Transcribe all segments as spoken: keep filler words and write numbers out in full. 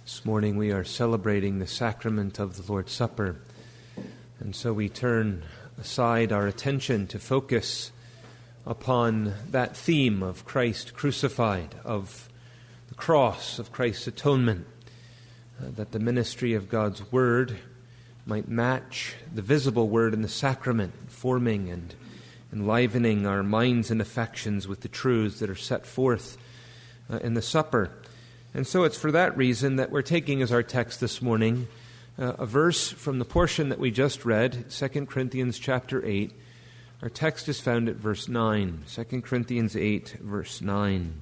This morning we are celebrating the sacrament of the Lord's Supper, and so we turn aside our attention to focus upon that theme of Christ crucified, of the cross, of Christ's atonement, uh, that the ministry of God's Word might match the visible Word in the sacrament, forming and enlivening our minds and affections with the truths that are set forth uh, in the supper. And so it's for that reason that we're taking as our text this morning uh, a verse from the portion that we just read, Second Corinthians chapter eight. Our text is found at verse nine, Second Corinthians eight, verse nine.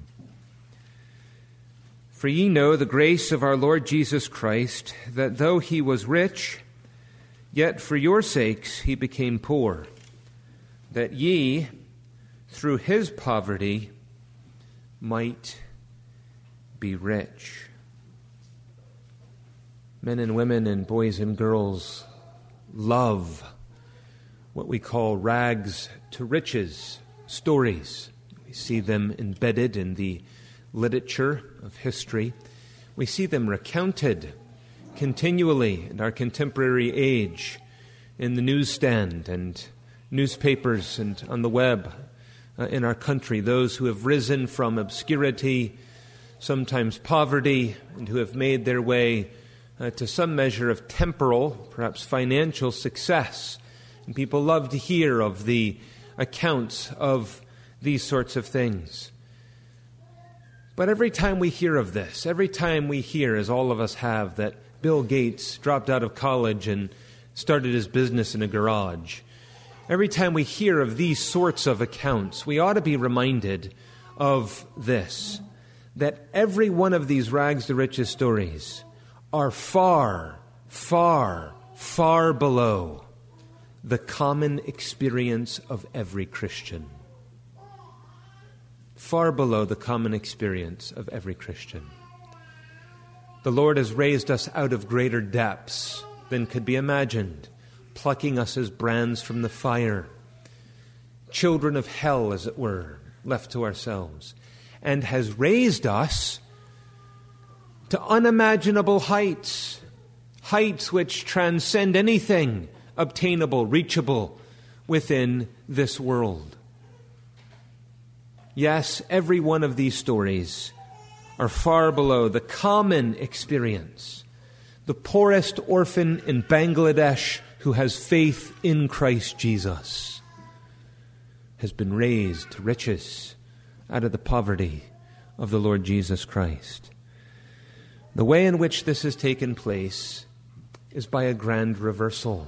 For ye know the grace of our Lord Jesus Christ, that though he was rich, yet for your sakes he became poor, that ye, through his poverty, might be rich. Men and women and boys and girls love what we call rags to riches stories. We see them embedded in the literature of history. We see them recounted continually in our contemporary age in the newsstand and newspapers and on the web uh, in our country. Those who have risen from obscurity, sometimes poverty, and who have made their way uh, to some measure of temporal, perhaps financial success. And people love to hear of the accounts of these sorts of things. But every time we hear of this, every time we hear, as all of us have, that Bill Gates dropped out of college and started his business in a garage, every time we hear of these sorts of accounts, we ought to be reminded of this, that every one of these rags to riches stories are far, far, far below the common experience of every Christian. Far below the common experience of every Christian. The Lord has raised us out of greater depths than could be imagined, plucking us as brands from the fire, children of hell, as it were, left to ourselves, and has raised us to unimaginable heights, heights which transcend anything obtainable, reachable within this world. Yes, every one of these stories are far below the common experience. The poorest orphan in Bangladesh who has faith in Christ Jesus has been raised to riches out of the poverty of the Lord Jesus Christ. The way in which this has taken place is by a grand reversal,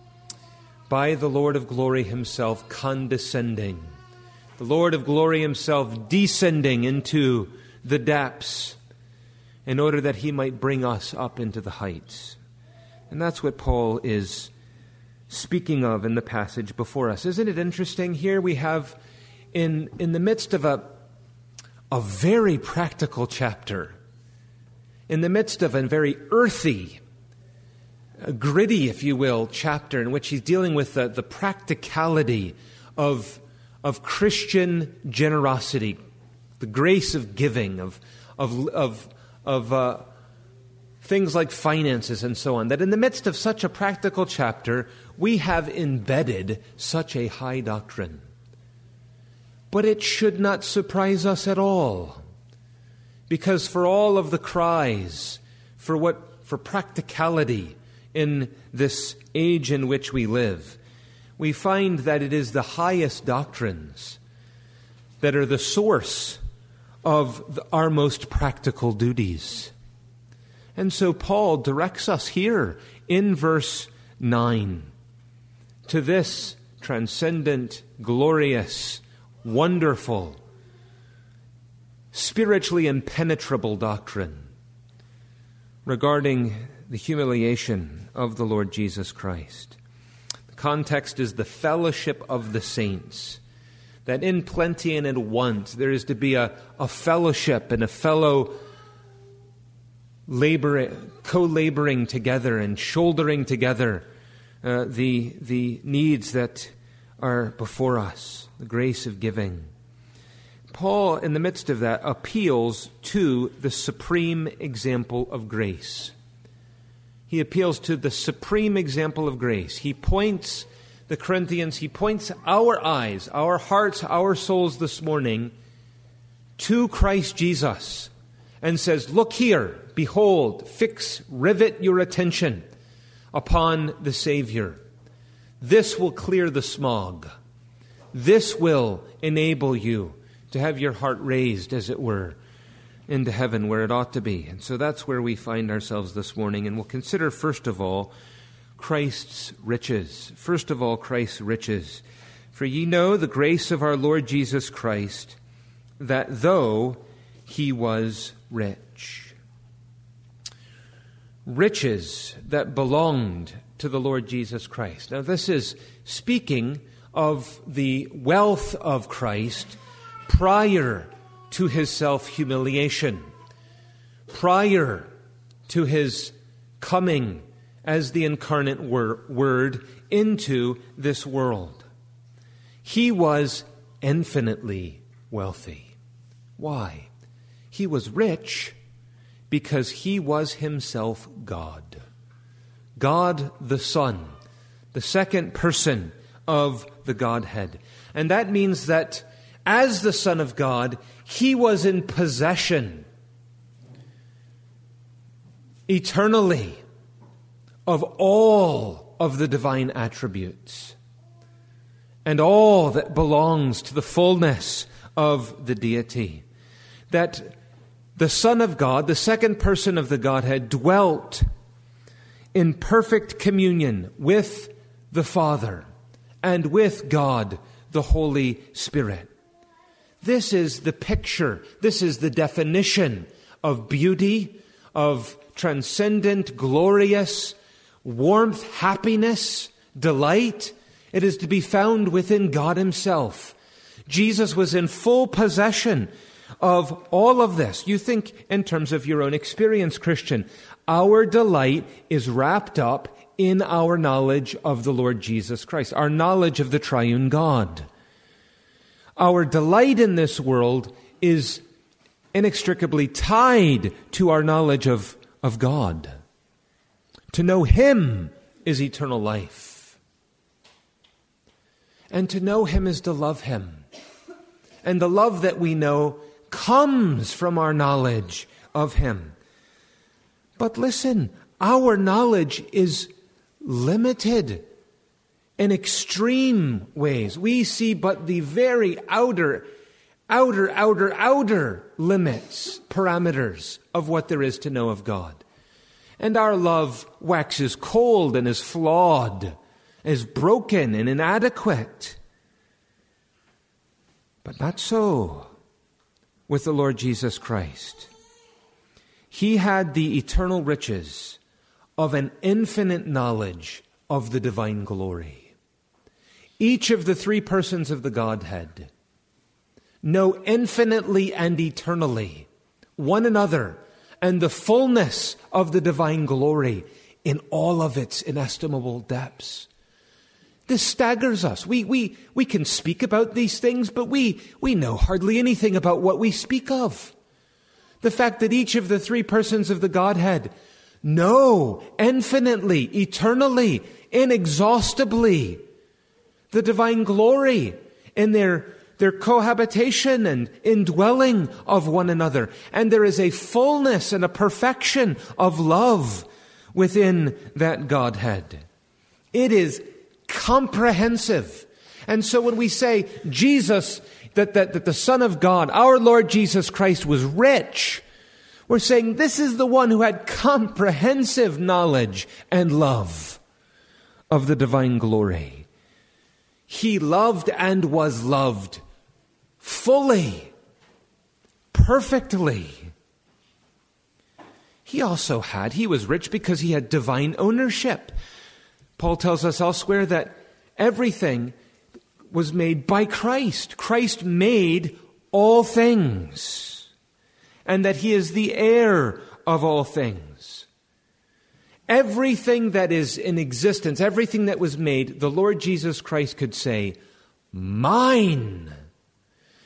by the Lord of glory himself condescending, the Lord of glory himself descending into the depths in order that he might bring us up into the heights. And that's what Paul is speaking of in the passage before us. Isn't it interesting? Here we have, in, in the midst of a, a very practical chapter, in the midst of a very earthy, a gritty, if you will, chapter in which he's dealing with the, the practicality of, of Christian generosity, the grace of giving, of, of, of, of uh, things like finances and so on, that in the midst of such a practical chapter, we have embedded such a high doctrine. But it should not surprise us at all, because for all of the cries for what for practicality in this age in which we live, we find that it is the highest doctrines that are the source of the, our most practical duties. And so Paul directs us here in verse nine to this transcendent, glorious, wonderful, spiritually impenetrable doctrine regarding the humiliation of the Lord Jesus Christ. The context is the fellowship of the saints, that in plenty and in want there is to be a, a fellowship and a fellow labor, co-laboring together and shouldering together uh, the, the needs that are before us, the grace of giving. Paul, in the midst of that, appeals to the supreme example of grace. He appeals to the supreme example of grace. He points the Corinthians, he points our eyes, our hearts, our souls this morning to Christ Jesus and says, look here, behold, fix, rivet your attention upon the Savior. This will clear the smog. This will enable you to have your heart raised, as it were, into heaven where it ought to be. And so that's where we find ourselves this morning. And we'll consider, first of all, Christ's riches. First of all, Christ's riches. For ye know the grace of our Lord Jesus Christ, that though he was rich. Riches that belonged to the Lord Jesus Christ. Now this is speaking of the wealth of Christ prior to his self-humiliation, prior to his coming as the incarnate wor- Word into this world. He was infinitely wealthy. Why? He was rich because he was himself God. God the Son, the second person of the Godhead. And that means that as the Son of God, he was in possession eternally of all of the divine attributes and all that belongs to the fullness of the deity. That the Son of God, the second person of the Godhead, dwelt in perfect communion with the Father and with God, the Holy Spirit. This is the picture, this is the definition of beauty, of transcendent, glorious warmth, happiness, delight. It is to be found within God himself. Jesus was in full possession of all of this. You think in terms of your own experience, Christian. Our delight is wrapped up in our knowledge of the Lord Jesus Christ, our knowledge of the triune God. Our delight in this world is inextricably tied to our knowledge of, of God. To know him is eternal life. And to know him is to love him. And the love that we know comes from our knowledge of him. But listen, our knowledge is limited in extreme ways. We see but the very outer, outer, outer, outer limits, parameters of what there is to know of God. And our love waxes cold and is flawed, is broken and inadequate. But not so with the Lord Jesus Christ. He had the eternal riches of an infinite knowledge of the divine glory. Each of the three persons of the Godhead know infinitely and eternally one another and the fullness of the divine glory in all of its inestimable depths. This staggers us. We, we, we can speak about these things, but we, we know hardly anything about what we speak of. The fact that each of the three persons of the Godhead know infinitely, eternally, inexhaustibly the divine glory in their, their cohabitation and indwelling of one another. And there is a fullness and a perfection of love within that Godhead. It is comprehensive. And so when we say Jesus, that, that, that the Son of God, our Lord Jesus Christ, was rich, we're saying this is the one who had comprehensive knowledge and love of the divine glory. He loved and was loved fully, perfectly. He also had, he was rich because he had divine ownership. Paul tells us elsewhere that everything was made by Christ. Christ made all things, and that he is the heir of all things. Everything that is in existence, everything that was made, the Lord Jesus Christ could say, mine.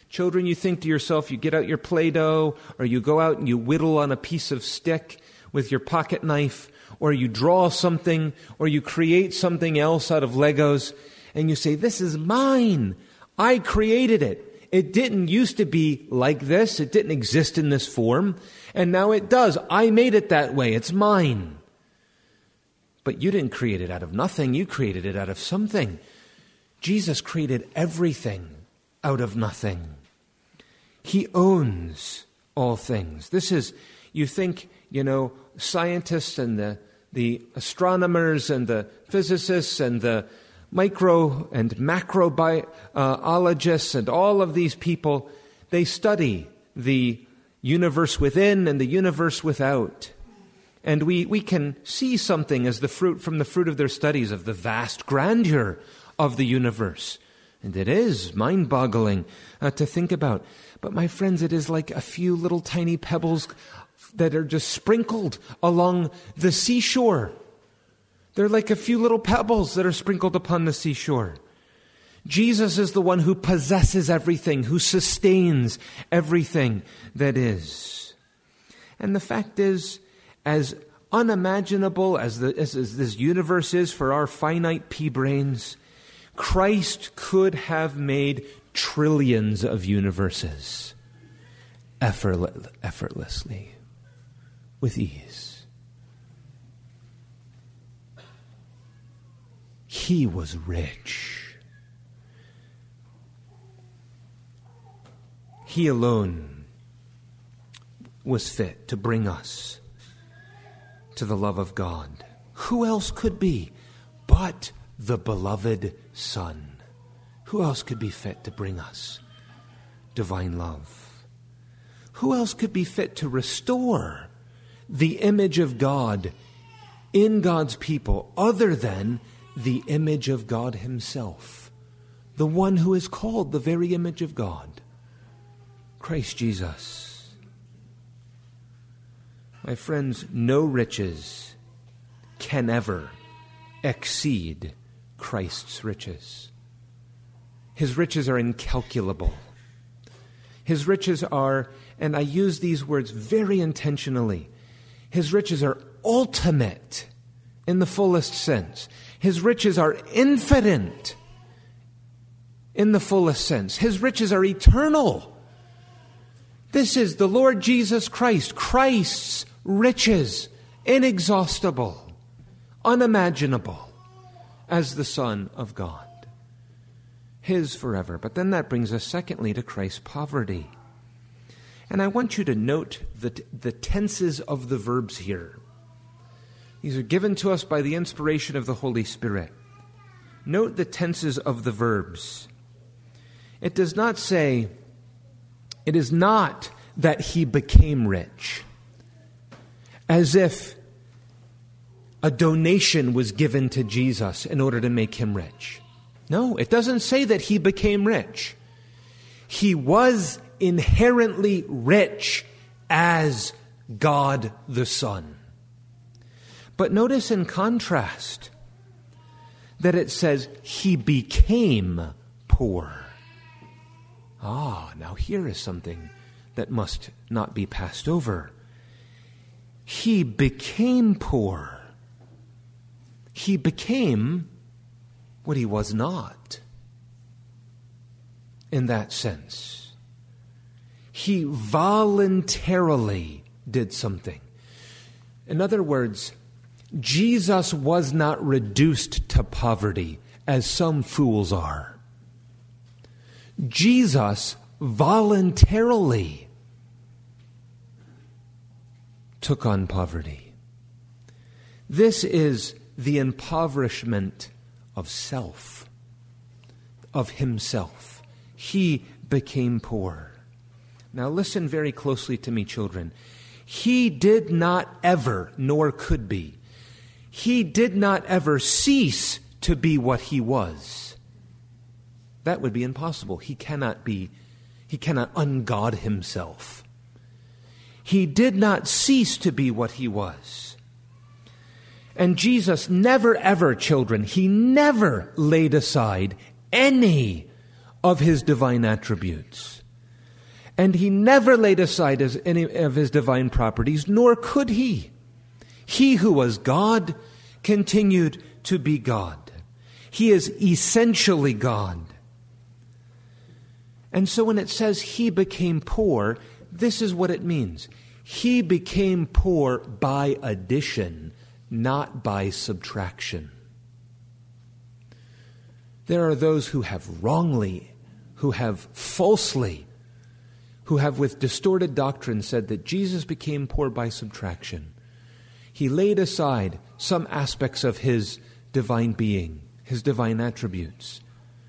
Children, you think to yourself, you get out your Play-Doh, or you go out and you whittle on a piece of stick with your pocket knife, or you draw something, or you create something else out of Legos, and you say, this is mine. I created it. It didn't used to be like this. It didn't exist in this form. And now it does. I made it that way. It's mine. But you didn't create it out of nothing. You created it out of something. Jesus created everything out of nothing. He owns all things. This is, you think, you know, scientists and the, the astronomers and the physicists and the micro and macrobiologists and all of these people, they study the universe within and the universe without. And we, we can see something as the fruit from the fruit of their studies of the vast grandeur of the universe. And it is mind-boggling uh, to think about. But my friends, it is like a few little tiny pebbles that are just sprinkled along the seashore. They're like a few little pebbles that are sprinkled upon the seashore. Jesus is the one who possesses everything, who sustains everything that is. And the fact is, as unimaginable as, the, as, as this universe is for our finite pea brains, Christ could have made trillions of universes effortless, effortlessly, with ease. He was rich. He alone was fit to bring us to the love of God. Who else could be but the beloved Son? Who else could be fit to bring us divine love? Who else could be fit to restore the image of God in God's people other than the image of God himself, the one who is called the very image of God, Christ Jesus? My friends, no riches can ever exceed Christ's riches. His riches are incalculable. His riches are, and I use these words very intentionally, his riches are ultimate in the fullest sense. His riches are infinite in the fullest sense. His riches are eternal. This is the Lord Jesus Christ, Christ's riches, inexhaustible, unimaginable, as the Son of God. His forever. But then that brings us secondly to Christ's poverty. And I want you to note the, the tenses of the verbs here. These are given to us by the inspiration of the Holy Spirit. Note the tenses of the verbs. It does not say, it is not that he became rich, as if a donation was given to Jesus in order to make him rich. No, it doesn't say that he became rich. He was inherently rich as God the Son. But notice in contrast that it says he became poor. Ah, now here is something that must not be passed over. He became poor. He became what he was not. In that sense, he voluntarily did something. In other words, Jesus was not reduced to poverty as some fools are. Jesus voluntarily took on poverty. This is the impoverishment of self, of himself. He became poor. Now listen very closely to me, children. He did not ever, nor could be, he did not ever cease to be what he was. That would be impossible. He cannot be, he cannot ungod himself. He did not cease to be what he was. And Jesus never ever, children, he never laid aside any of his divine attributes. And he never laid aside his, any of his divine properties, nor could he. He who was God continued to be God. He is essentially God. And so when it says he became poor, this is what it means. He became poor by addition, not by subtraction. There are those who have wrongly, who have falsely, who have with distorted doctrine said that Jesus became poor by subtraction. He laid aside some aspects of his divine being, his divine attributes.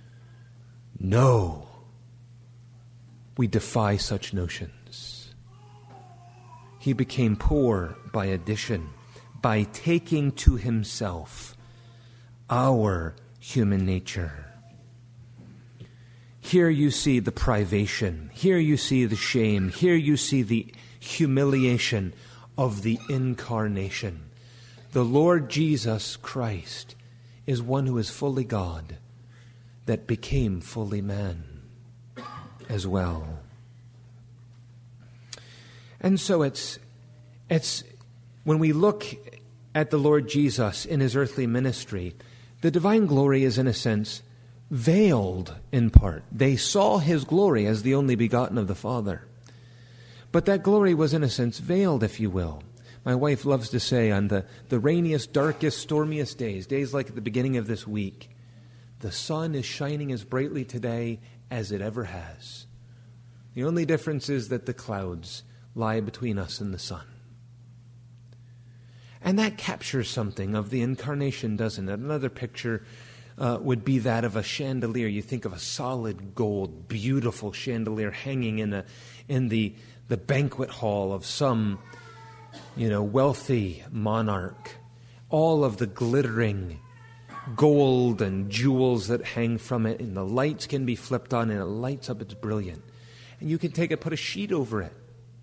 No, we defy such notions. He became poor by addition, by taking to himself our human nature. Here you see the privation. Here you see the shame. Here you see the humiliation of the incarnation. The Lord Jesus Christ is one who is fully God, that became fully man as well. And so it's, it's when we look at the Lord Jesus in his earthly ministry, the divine glory is in a sense veiled in part. They saw his glory as the only begotten of the Father. But that glory was in a sense veiled, if you will. My wife loves to say on the, the rainiest, darkest, stormiest days, days like at the beginning of this week, the sun is shining as brightly today as it ever has. The only difference is that the clouds lie between us and the sun. And that captures something of the incarnation, doesn't it? Another picture uh, would be that of a chandelier. You think of a solid gold, beautiful chandelier hanging in a in the the banquet hall of some, you know, wealthy monarch. All of the glittering gold and jewels that hang from it, and the lights can be flipped on, and it lights up. It's brilliant. And you can take it, put a sheet over it.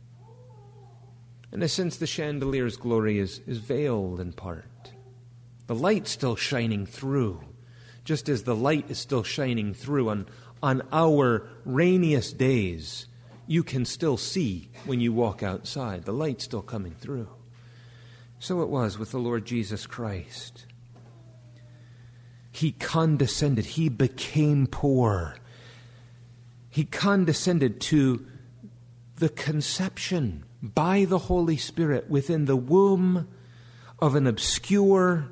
In a sense, the chandelier's glory is, is veiled in part. The light's still shining through, just as the light is still shining through on, on our rainiest days. You can still see when you walk outside. The light's still coming through. So it was with the Lord Jesus Christ. He condescended. He became poor. He condescended to the conception by the Holy Spirit within the womb of an obscure,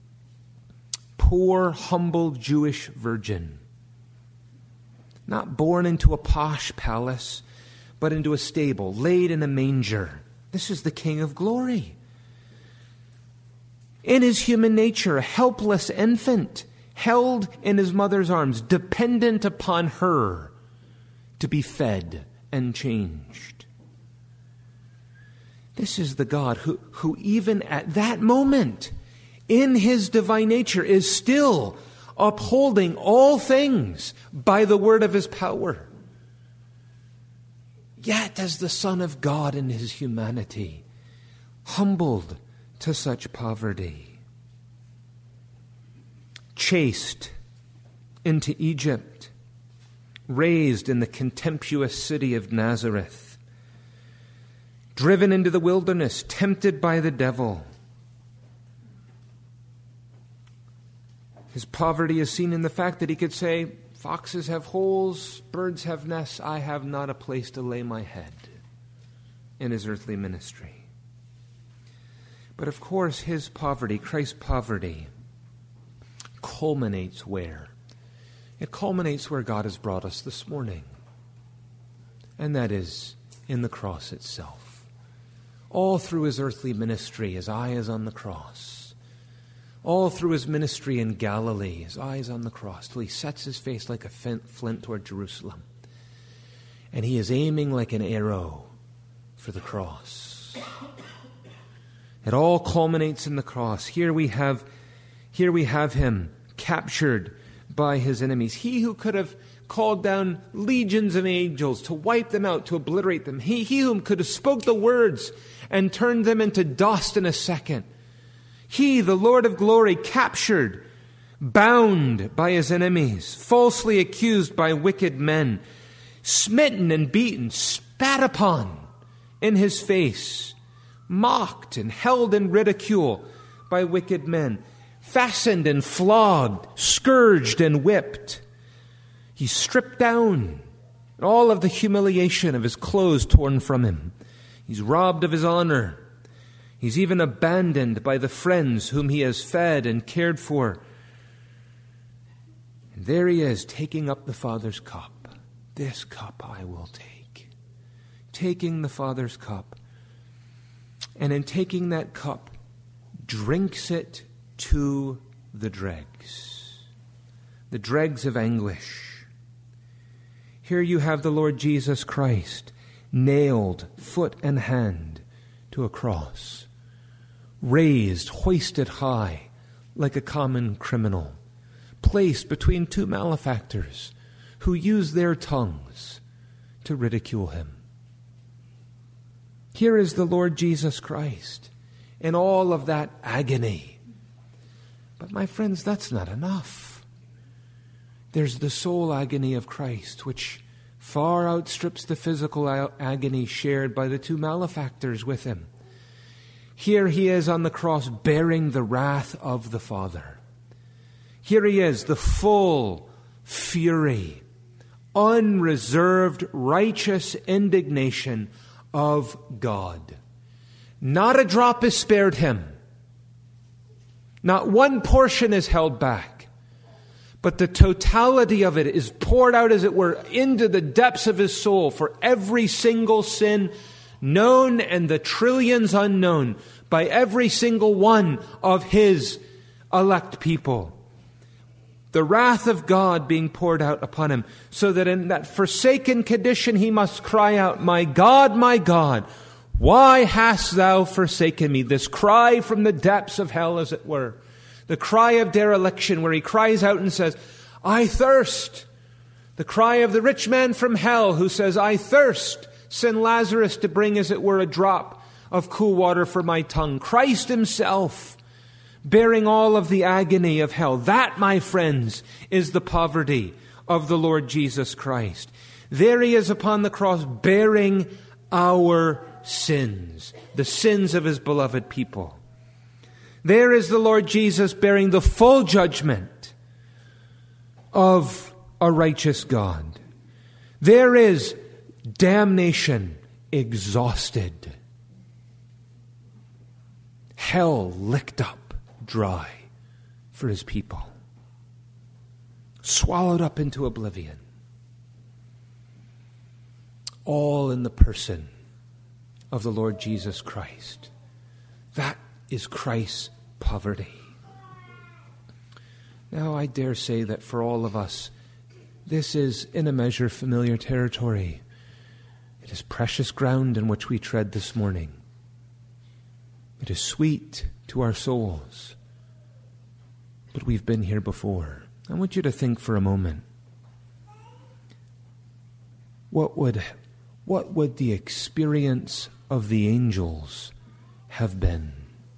poor, humble Jewish virgin. Not born into a posh palace, but into a stable, laid in a manger. This is the King of glory. In his human nature, a helpless infant, held in his mother's arms, dependent upon her to be fed and changed. This is the God who, who even at that moment, in his divine nature, is still upholding all things by the word of his power. Yet as the Son of God in his humanity, humbled to such poverty, chased into Egypt, raised in the contemptuous city of Nazareth, driven into the wilderness, tempted by the devil. His poverty is seen in the fact that he could say, foxes have holes, birds have nests, I have not a place to lay my head, in his earthly ministry. But of course, his poverty, Christ's poverty, culminates where? It culminates where God has brought us this morning. And that is in the cross itself. All through his earthly ministry, his eye is on the cross. All through his ministry in Galilee, his eye is on the cross, till he sets his face like a flint toward Jerusalem. And he is aiming like an arrow for the cross. It all culminates in the cross. Here we have, here we have him captured by his enemies. He who could have called down legions of angels to wipe them out, to obliterate them. He, he whom could have spoke the words and turned them into dust in a second. He, the Lord of glory, captured, bound by his enemies, falsely accused by wicked men, smitten and beaten, spat upon in his face, mocked and held in ridicule by wicked men, fastened and flogged, scourged and whipped. He's stripped down, all of the humiliation of his clothes torn from him. He's robbed of his honor. He's even abandoned by the friends whom he has fed and cared for. And there he is, taking up the Father's cup. This cup I will take. Taking the Father's cup. And in taking that cup, drinks it to the dregs. The dregs of anguish. Here you have the Lord Jesus Christ, nailed foot and hand to a cross, raised, hoisted high like a common criminal, placed between two malefactors who use their tongues to ridicule him. Here is the Lord Jesus Christ in all of that agony. But my friends, that's not enough. There's the soul agony of Christ, which far outstrips the physical agony shared by the two malefactors with him. Here he is on the cross bearing the wrath of the Father. Here he is, the full fury, unreserved, righteous indignation of God. Not a drop is spared him. Not one portion is held back. But the totality of it is poured out, as it were, into the depths of his soul for every single sin known and the trillions unknown by every single one of his elect people. The wrath of God being poured out upon him, so that in that forsaken condition he must cry out, "My God, my God, why hast thou forsaken me?" This cry from the depths of hell, as it were. The cry of dereliction, where he cries out and says, "I thirst." The cry of the rich man from hell who says, "I thirst. Send Lazarus to bring, as it were, a drop of cool water for my tongue." Christ himself bearing all of the agony of hell. That, my friends, is the poverty of the Lord Jesus Christ. There he is upon the cross bearing our sins, the sins of his beloved people. There is the Lord Jesus bearing the full judgment of a righteous God. There is damnation exhausted. Hell licked up dry for his people. Swallowed up into oblivion. All in the person of the Lord Jesus Christ. That is Christ's poverty. Now, I dare say that for all of us, this is in a measure familiar territory. It is precious ground in which we tread this morning. It is sweet to our souls. But we've been here before. I want you to think for a moment. What would, what would the experience of the angels have been?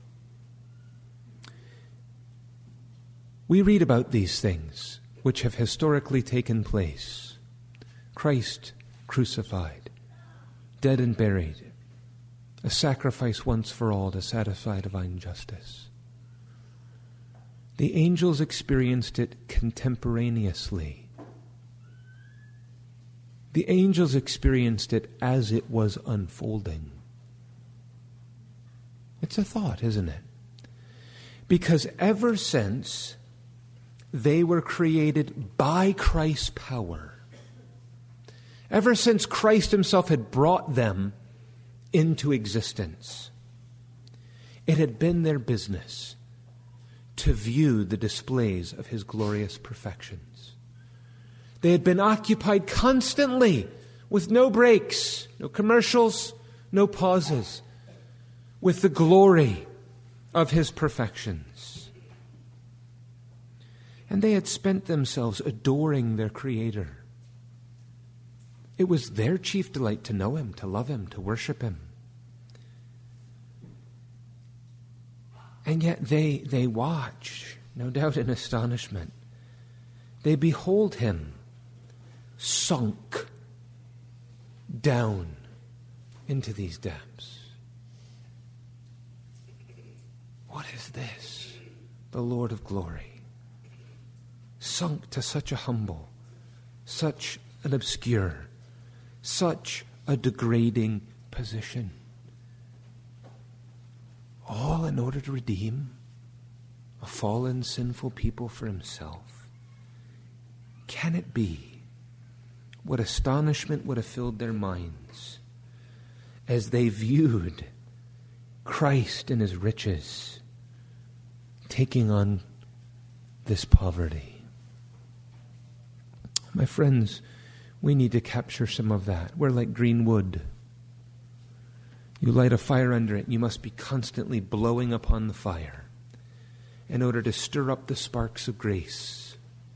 We read about these things which have historically taken place. Christ crucified, dead and buried, a sacrifice once for all to satisfy divine justice. The angels experienced it contemporaneously. The angels experienced it as it was unfolding. It's a thought, isn't it? Because ever since they were created by Christ's power, ever since Christ himself had brought them into existence, it had been their business to view the displays of his glorious perfections. They had been occupied constantly, with no breaks, no commercials, no pauses, with the glory of his perfections. And they had spent themselves adoring their Creator. It was their chief delight to know him, to love him, to worship him. And yet they, they watch, no doubt in astonishment. They behold him sunk down into these depths. What is this? The Lord of glory, sunk to such a humble, such an obscure, such a degrading position. All in order to redeem a fallen, sinful people for himself. Can it be? What astonishment would have filled their minds as they viewed Christ in his riches taking on this poverty. My friends, we need to capture some of that. We're like green wood. You light a fire under it, you must be constantly blowing upon the fire in order to stir up the sparks of grace.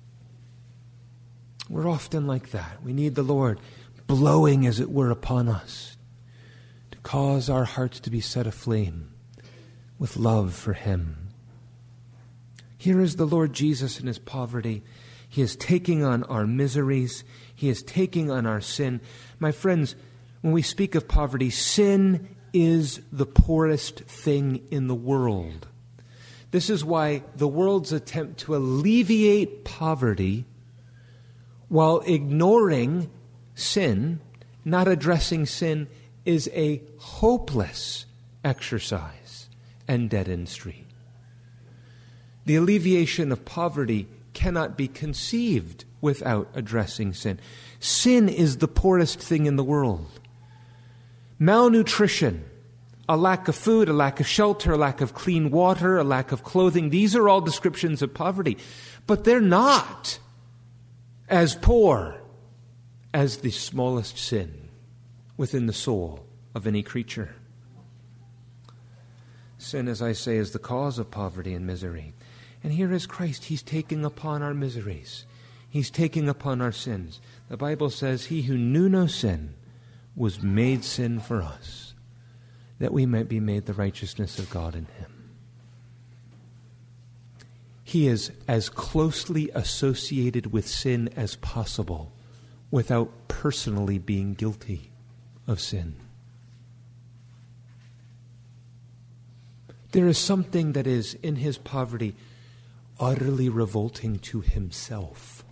We're often like that. We need the Lord blowing, as it were, upon us to cause our hearts to be set aflame with love for him. Here is the Lord Jesus in his poverty. He is taking on our miseries. He is taking on our sin. My friends, when we speak of poverty, sin is the poorest thing in the world. This is why the world's attempt to alleviate poverty while ignoring sin, not addressing sin, is a hopeless exercise and dead-end street. The alleviation of poverty cannot be conceived without addressing sin. Sin is the poorest thing in the world. Malnutrition, a lack of food, a lack of shelter, a lack of clean water, a lack of clothing, these are all descriptions of poverty. But they're not as poor as the smallest sin within the soul of any creature. Sin, as I say, is the cause of poverty and misery. And here is Christ. He's taking upon our miseries. He's taking upon our sins. The Bible says, he who knew no sin was made sin for us, that we might be made the righteousness of God in him. He is as closely associated with sin as possible without personally being guilty of sin. There is something that is in his poverty utterly revolting to himself.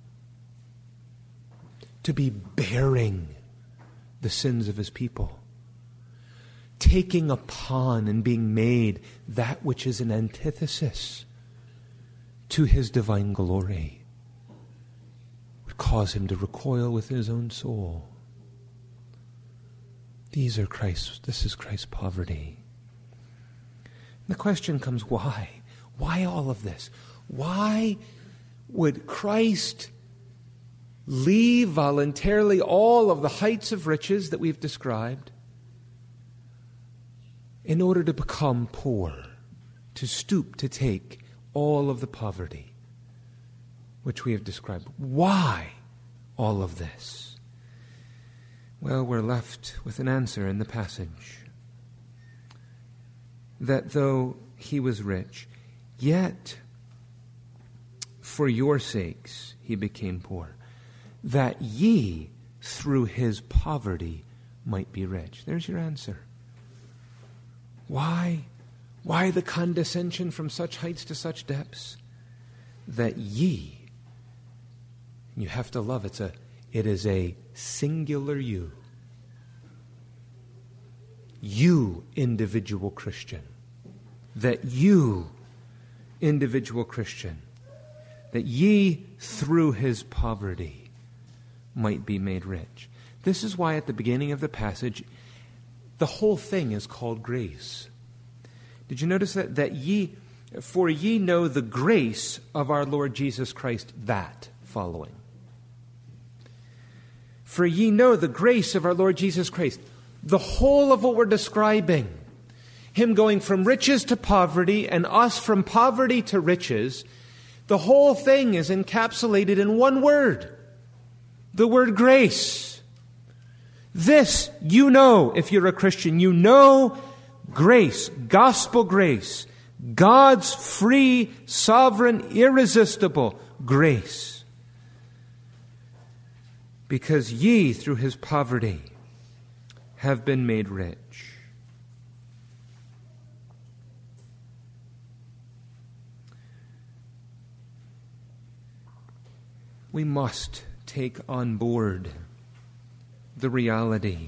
To be bearing the sins of his people. Taking upon and being made that which is an antithesis to his divine glory would cause him to recoil within his own soul. These are Christ's, this is Christ's poverty. The question comes, why? Why all of this? Why would Christ leave voluntarily all of the heights of riches that we've described in order to become poor, to stoop to take all of the poverty which we have described? Why all of this? Well, we're left with an answer in the passage. That though he was rich, yet for your sakes he became poor, that ye through his poverty might be rich. There's your answer. Why? Why the condescension from such heights to such depths? That ye, you have to love, it's a, it is a singular you. You, individual Christian. That you, individual Christian, that ye through his poverty might be made rich. This is why at the beginning of the passage, the whole thing is called grace. Did you notice that? That ye, for ye know the grace of our Lord Jesus Christ, that following. For ye know the grace of our Lord Jesus Christ. The whole of what we're describing, him going from riches to poverty and us from poverty to riches, the whole thing is encapsulated in one word. The word grace. This, you know, if you're a Christian, you know grace, gospel grace, God's free, sovereign, irresistible grace. Because ye, through his poverty, have been made rich. We must take on board the reality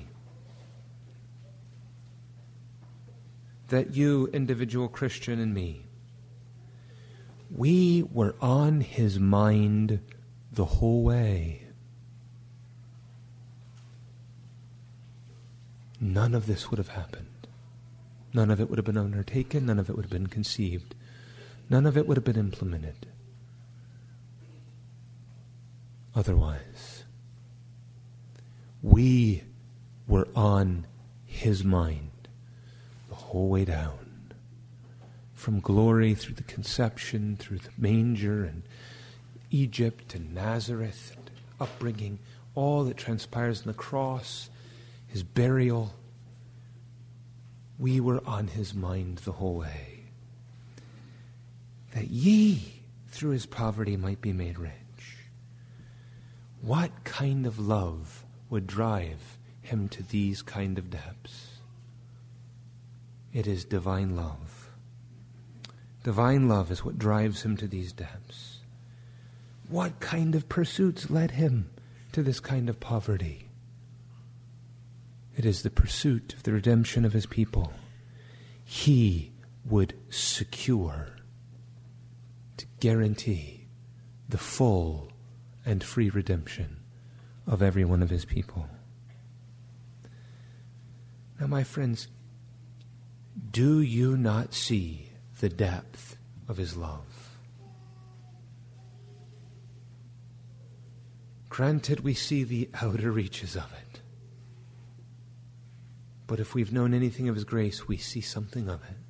that you, individual Christian, and me, we were on his mind the whole way. None of this would have happened. None of it would have been undertaken. None of it would have been conceived. None of it would have been implemented otherwise. We were on his mind the whole way down. From glory through the conception, through the manger and Egypt and Nazareth and upbringing, all that transpires on the cross, his burial. We were on his mind the whole way. That ye through his poverty might be made rich. What kind of love would drive him to these kind of depths? It is divine love. Divine love is what drives him to these depths. What kind of pursuits led him to this kind of poverty? It is the pursuit of the redemption of his people. He would secure, to guarantee, the full and free redemption of every one of his people. Now, my friends, do you not see the depth of his love? Granted, we see the outer reaches of it. But if we've known anything of his grace, we see something of it.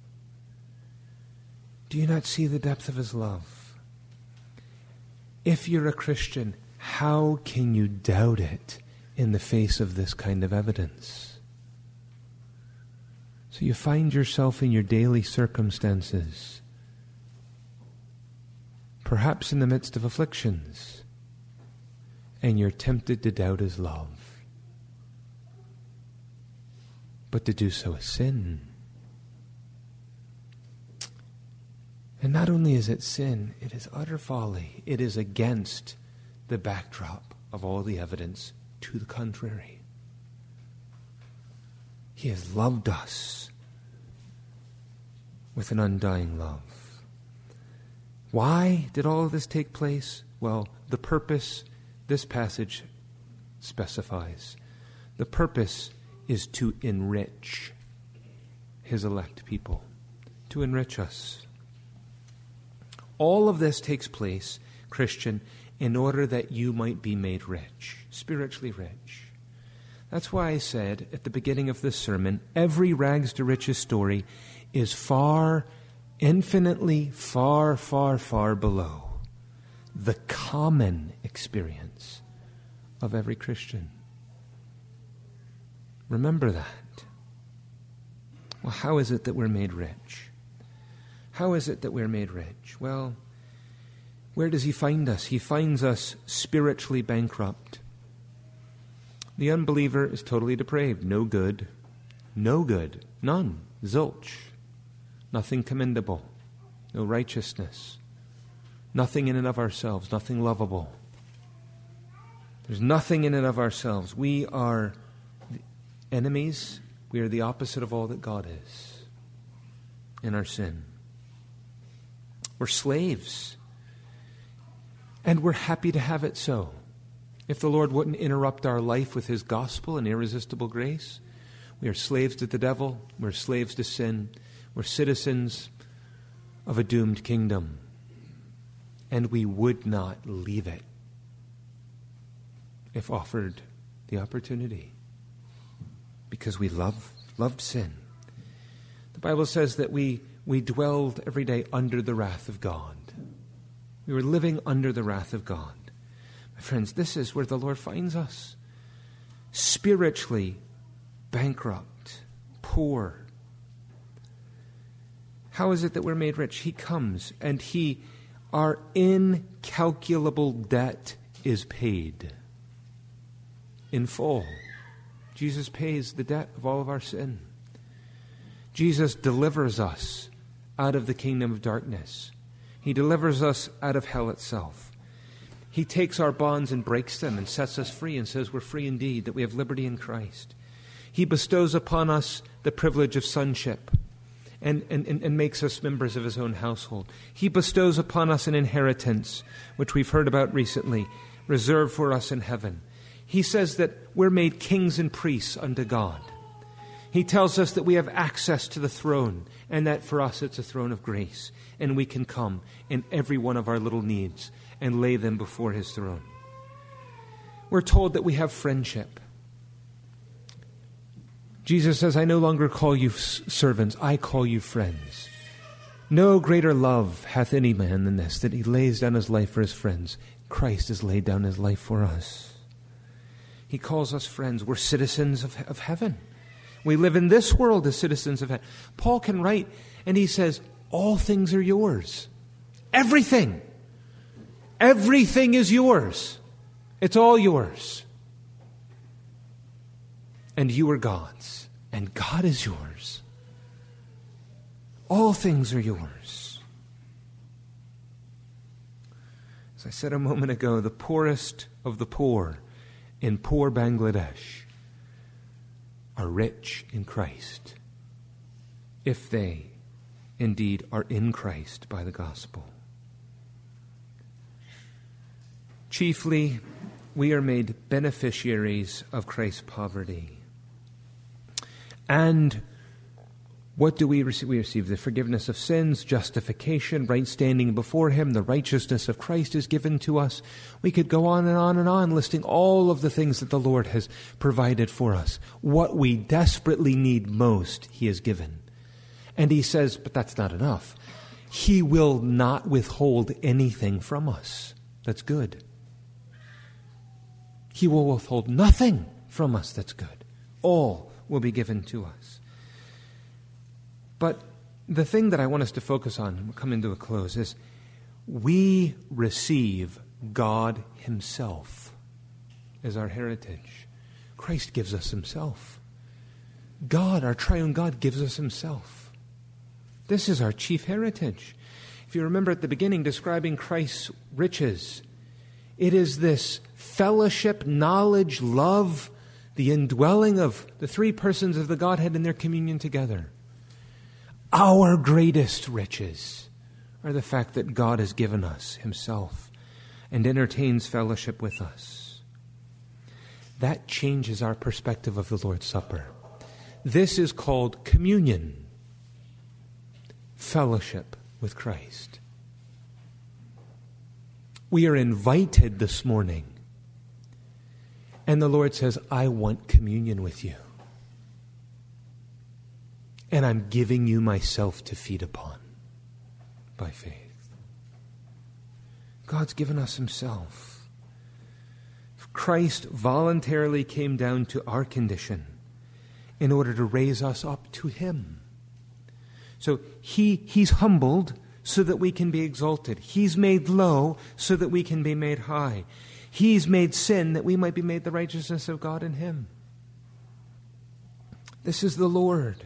Do you not see the depth of his love? If you're a Christian, how can you doubt it in the face of this kind of evidence? So you find yourself in your daily circumstances, perhaps in the midst of afflictions, and you're tempted to doubt his love. But to do so is sin. And not only is it sin, it is utter folly. It is against the backdrop of all the evidence to the contrary. He has loved us with an undying love. Why did all of this take place? Well, the purpose this passage specifies. The purpose is to enrich his elect people, to enrich us. All of this takes place, Christian, in order that you might be made rich, spiritually rich. That's why I said at the beginning of this sermon, every rags to riches story is far, infinitely, far, far, far below the common experience of every Christian. Remember that. Well, how is it that we're made rich? How is it that we're made rich? Well, where does he find us? He finds us spiritually bankrupt. The unbeliever is totally depraved. No good. No good. None. Zilch. Nothing commendable. No righteousness. Nothing in and of ourselves. Nothing lovable. There's nothing in and of ourselves. We are enemies. We are the opposite of all that God is in our sin. We're slaves. And we're happy to have it so. If the Lord wouldn't interrupt our life with his gospel and irresistible grace, we are slaves to the devil. We're slaves to sin. We're citizens of a doomed kingdom. And we would not leave it if offered the opportunity. Because we love loved sin. The Bible says that we We dwelled every day under the wrath of God. We were living under the wrath of God. My friends, this is where the Lord finds us. Spiritually bankrupt, poor. How is it that we're made rich? He comes and he, our incalculable debt is paid in full. Jesus pays the debt of all of our sin. Jesus delivers us out of the kingdom of darkness. He delivers us out of hell itself. He takes our bonds and breaks them and sets us free and says we're free indeed, that we have liberty in Christ. He bestows upon us the privilege of sonship and, and, and makes us members of his own household. He bestows upon us an inheritance, which we've heard about recently, reserved for us in heaven. He says that we're made kings and priests unto God. He tells us that we have access to the throne, and that for us it's a throne of grace, and we can come in every one of our little needs and lay them before his throne. We're told that we have friendship. Jesus says, I no longer call you servants, I call you friends. No greater love hath any man than this, that he lays down his life for his friends. Christ has laid down his life for us. He calls us friends. We're citizens of, of heaven. We live in this world as citizens of heaven. Paul can write, and he says, all things are yours. Everything. Everything is yours. It's all yours. And you are God's. And God is yours. All things are yours. As I said a moment ago, the poorest of the poor in poor Bangladesh are rich in Christ, if they indeed are in Christ by the gospel. Chiefly, we are made beneficiaries of Christ's poverty. And what do we receive? We receive the forgiveness of sins, justification, right standing before him. The righteousness of Christ is given to us. We could go on and on and on, listing all of the things that the Lord has provided for us. What we desperately need most, he has given. And he says, but that's not enough. He will not withhold anything from us. That's good. He will withhold nothing from us that's good. All will be given to us. But the thing that I want us to focus on, and we'll come into a close, is we receive God himself as our heritage. Christ gives us himself. God, our triune God, gives us himself. This is our chief heritage. If you remember at the beginning describing Christ's riches, it is this fellowship, knowledge, love, the indwelling of the three persons of the Godhead in their communion together. Our greatest riches are the fact that God has given us himself and entertains fellowship with us. That changes our perspective of the Lord's Supper. This is called communion, fellowship with Christ. We are invited this morning, and the Lord says, I want communion with you. And I'm giving you myself to feed upon by faith. God's given us himself. Christ voluntarily came down to our condition in order to raise us up to him. So he, he's humbled so that we can be exalted. He's made low so that we can be made high. He's made sin that we might be made the righteousness of God in him. This is the Lord.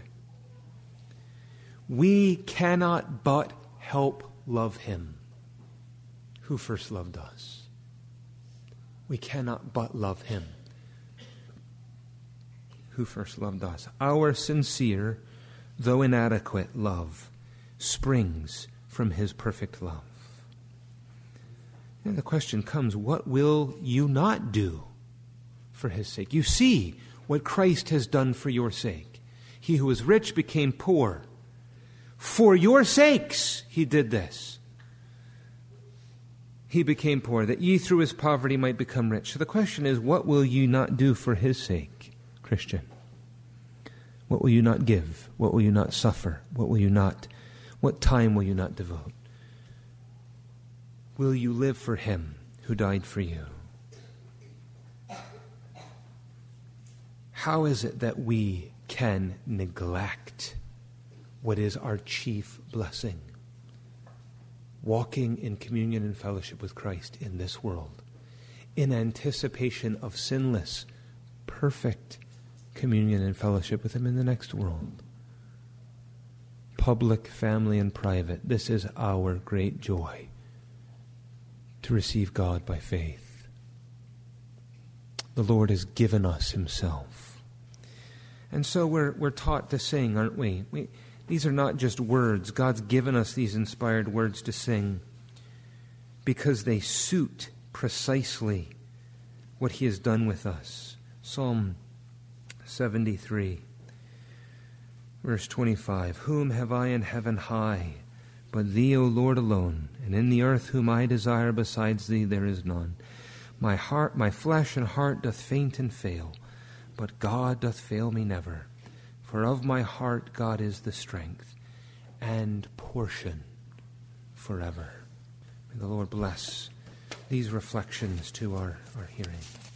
We cannot but help love him who first loved us. We cannot but love him who first loved us. Our sincere, though inadequate, love springs from his perfect love. And the question comes, what will you not do for his sake? You see what Christ has done for your sake. He who was rich became poor. For your sakes he did this. He became poor, that ye through his poverty might become rich. So the question is, what will you not do for his sake, Christian? What will you not give? What will you not suffer? What will you not, what time will you not devote? Will you live for him who died for you? How is it that we can neglect what is our chief blessing? Walking in communion and fellowship with Christ in this world, in anticipation of sinless, perfect communion and fellowship with him in the next world. Public, family, and private. This is our great joy, to receive God by faith. The Lord has given us himself. And so we're we're taught to sing, aren't we? we? These are not just words. God's given us these inspired words to sing because they suit precisely what he has done with us. Psalm seventy-three, verse twenty-five. Whom have I in heaven high, but thee, O Lord, alone? And in the earth whom I desire besides thee there is none. My heart, my flesh and heart doth faint and fail, but God doth fail me never. For of my heart God is the strength and portion forever. May the Lord bless these reflections to our, our hearing.